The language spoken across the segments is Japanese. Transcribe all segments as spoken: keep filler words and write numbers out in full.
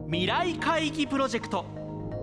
未来会議プロジェクト。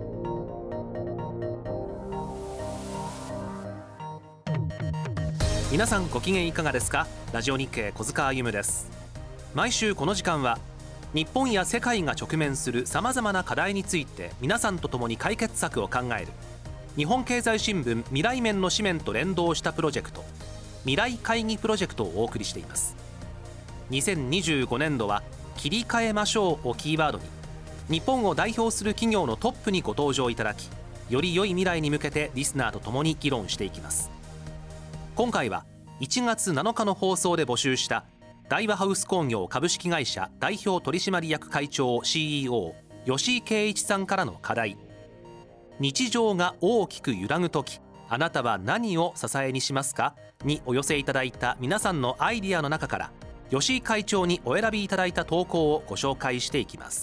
皆さんご機嫌いかがですか。ラジオ日経小塚歩夢です。毎週この時間は日本や世界が直面するさまざまな課題について皆さんと共に解決策を考える日本経済新聞未来面の紙面と連動したプロジェクト、未来会議プロジェクトをお送りしています。にせんにじゅうごねんどは切り替えましょうをキーワードに日本を代表する企業のトップにご登場いただき、より良い未来に向けてリスナーと共に議論していきます。今回はいちがつなのかの放送で募集した大和ハウス工業株式会社代表取締役会長 シーイーオー 吉井圭一さんからの課題、日常が大きく揺らぐとき、あなたは何を支えにしますかにお寄せいただいた皆さんのアイディアの中から吉井会長にお選びいただいた投稿をご紹介していきます。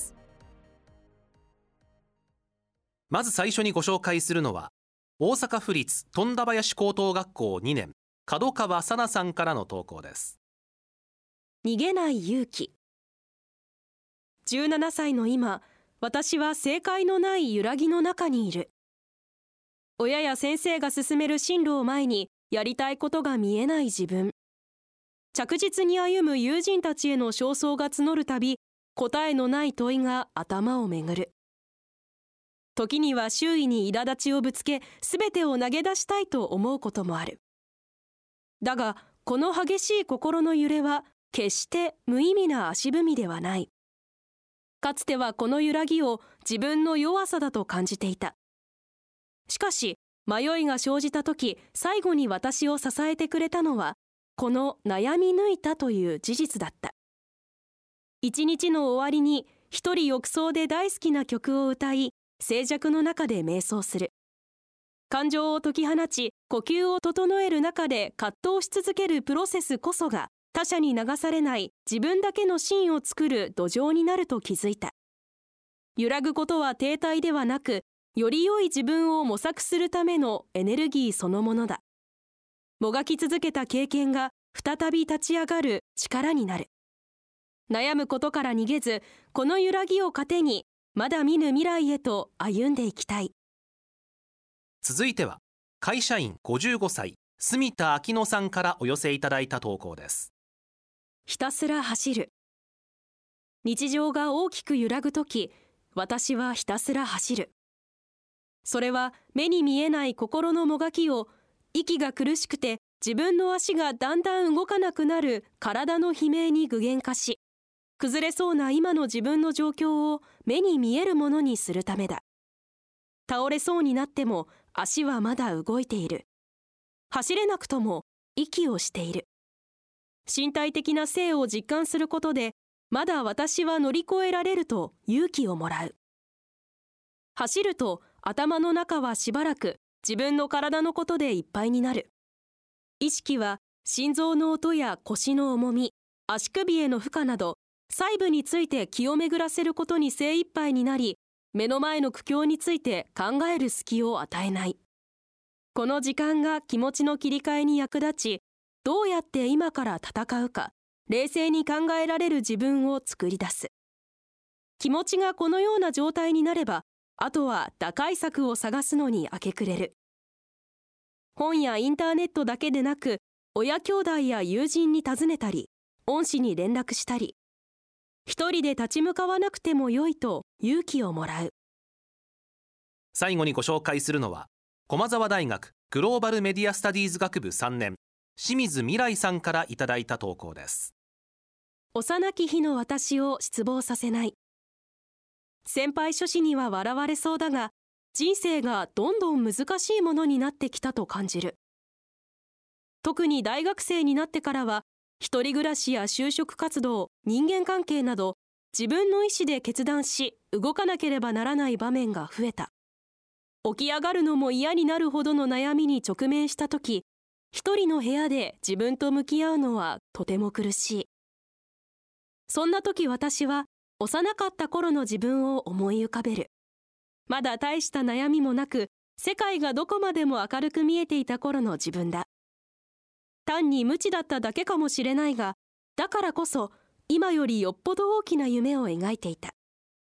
まず最初にご紹介するのは大阪府立富田林高等学校にねん角川さなさんからの投稿です。 逃げない勇気。じゅうななさいの今、私は正解のない揺らぎの中にいる。親や先生が進める進路を前にやりたいことが見えない自分。着実に歩む友人たちへの焦燥が募るたび、答えのない問いが頭をめぐる。時には周囲に苛立ちをぶつけ、すべてを投げ出したいと思うこともある。だが、この激しい心の揺れは、決して無意味な足踏みではない。かつてはこの揺らぎを自分の弱さだと感じていた。しかし、迷いが生じたとき、最後に私を支えてくれたのは、この悩み抜いたという事実だった。一日の終わりに、一人浴槽で大好きな曲を歌い、静寂の中で瞑想する。感情を解き放ち、呼吸を整える中で葛藤し続けるプロセスこそが、他者に流されない自分だけの芯を作る土壌になると気づいた。揺らぐことは停滞ではなく、より良い自分を模索するためのエネルギーそのものだ。もがき続けた経験が再び立ち上がる力になる。悩むことから逃げず、この揺らぎを糧に、まだ見ぬ未来へと歩んでいきたい。 続いては会社員ごじゅうごさい住田明乃さんからお寄せいただいた投稿です。 ひたすら走る。日常が大きく揺らぐとき、私はひたすら走る。それは目に見えない心のもがきを、息が苦しくて自分の足がだんだん動かなくなる体の悲鳴に具現化し、崩れそうな今の自分の状況を目に見えるものにするためだ。倒れそうになっても足はまだ動いている。走れなくとも息をしている。身体的な性を実感することで、まだ私は乗り越えられると勇気をもらう。走ると頭の中はしばらく自分の体のことでいっぱいになる。意識は心臓の音や腰の重み、足首への負荷など、細部について気を巡らせることに精一杯になり、目の前の苦境について考える隙を与えない。この時間が気持ちの切り替えに役立ち、どうやって今から戦うか、冷静に考えられる自分を作り出す。気持ちがこのような状態になれば、あとは打開策を探すのに明け暮れる。本やインターネットだけでなく、親兄弟や友人に尋ねたり、恩師に連絡したり、一人で立ち向かわなくてもよいと勇気をもらう。 最後にご紹介するのは駒澤大学グローバルメディアスタディーズ学部さんねん清水未来さんからいただいた投稿です。 幼き日の私を失望させない。先輩諸子には笑われそうだが、人生がどんどん難しいものになってきたと感じる。特に大学生になってからは、一人暮らしや就職活動、人間関係など、自分の意思で決断し、動かなければならない場面が増えた。起き上がるのも嫌になるほどの悩みに直面したとき、一人の部屋で自分と向き合うのはとても苦しい。そんな時私は、幼かった頃の自分を思い浮かべる。まだ大した悩みもなく、世界がどこまでも明るく見えていた頃の自分だ。単に無知だっただけかもしれないが、だからこそ今よりよっぽど大きな夢を描いていた。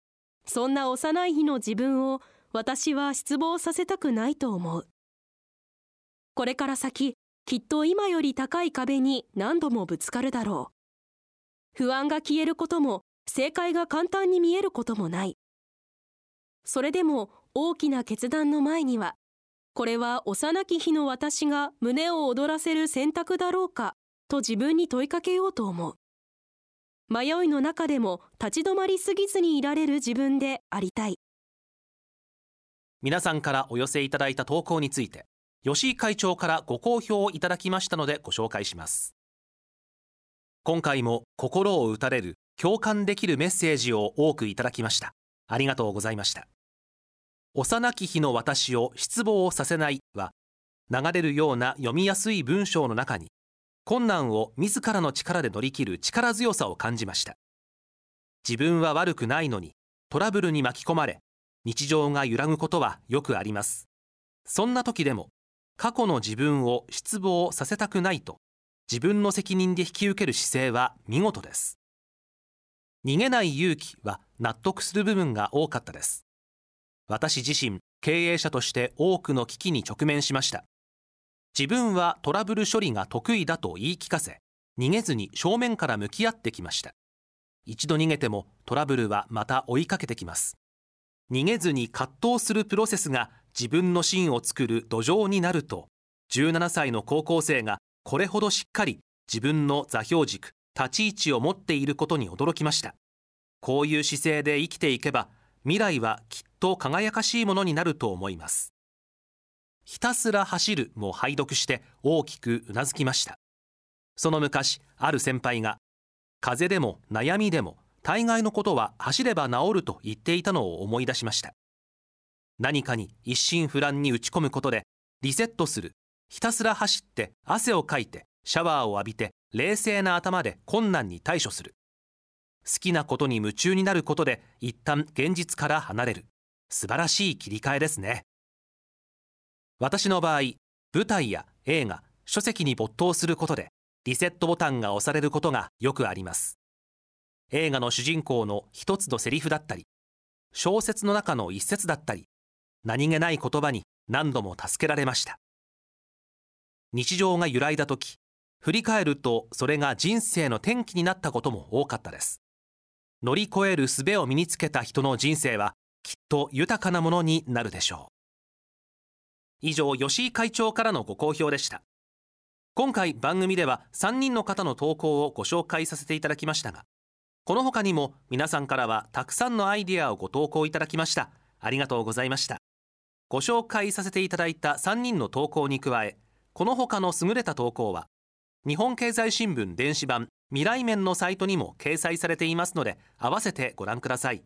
そんな幼い日の自分を私は失望させたくないと思う。これから先、きっと今より高い壁に何度もぶつかるだろう。不安が消えることも、正解が簡単に見えることもない。それでも大きな決断の前には、これは幼き日の私が胸を躍らせる選択だろうかと自分に問いかけようと思う。迷いの中でも立ち止まりすぎずにいられる自分でありたい。 皆さんからお寄せいただいた投稿について、吉井会長からご好評いただきましたのでご紹介します。今回も心を打たれる、共感できるメッセージを多くいただきました。ありがとうございました。幼き日の私を失望させないは、流れるような読みやすい文章の中に、困難を自らの力で乗り切る力強さを感じました。自分は悪くないのに、トラブルに巻き込まれ、日常が揺らぐことはよくあります。そんな時でも、過去の自分を失望させたくないと、自分の責任で引き受ける姿勢は見事です。逃げない勇気は納得する部分が多かったです。私自身、経営者として多くの危機に直面しました。自分はトラブル処理が得意だと言い聞かせ、逃げずに正面から向き合ってきました。一度逃げてもトラブルはまた追いかけてきます。逃げずに葛藤するプロセスが自分の芯を作る土壌になると、じゅうななさいの高校生がこれほどしっかり自分の座標軸、立ち位置を持っていることに驚きました。こういう姿勢で生きていけば、未来はきっと輝かしいものになると思います。ひたすら走るも拝読して大きくうなずきました。その昔、ある先輩が、風邪でも悩みでも大概のことは走れば治ると言っていたのを思い出しました。何かに一心不乱に打ち込むことでリセットする。ひたすら走って汗をかいてシャワーを浴びて冷静な頭で困難に対処する。好きなことに夢中になることで一旦現実から離れる。素晴らしい切り替えですね。私の場合、舞台や映画、書籍に没頭することでリセットボタンが押されることがよくあります。映画の主人公の一つのセリフだったり、小説の中の一節だったり、何気ない言葉に何度も助けられました。日常が揺らいだとき、振り返るとそれが人生の転機になったことも多かったです。乗り越える術を身につけた人の人生はきっと豊かなものになるでしょう。以上、吉井会長からのご好評でした。今回番組ではさんにんの方の投稿をご紹介させていただきましたが、この他にも皆さんからはたくさんのアイデアをご投稿いただきました。ありがとうございました。ご紹介させていただいたさんにんの投稿に加え、この他の優れた投稿は日本経済新聞電子版未来面のサイトにも掲載されていますので、合わせてご覧ください。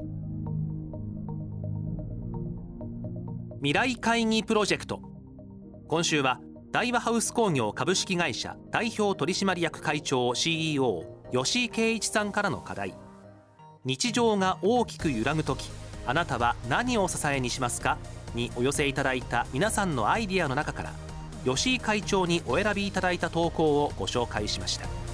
未来会議プロジェクト。今週は大和ハウス工業株式会社代表取締役会長 シーイーオー 吉井圭一さんからの課題、日常が大きく揺らぐとき、あなたは何を支えにしますかにお寄せいただいた皆さんのアイディアの中から、吉井会長にお選びいただいた投稿をご紹介しました。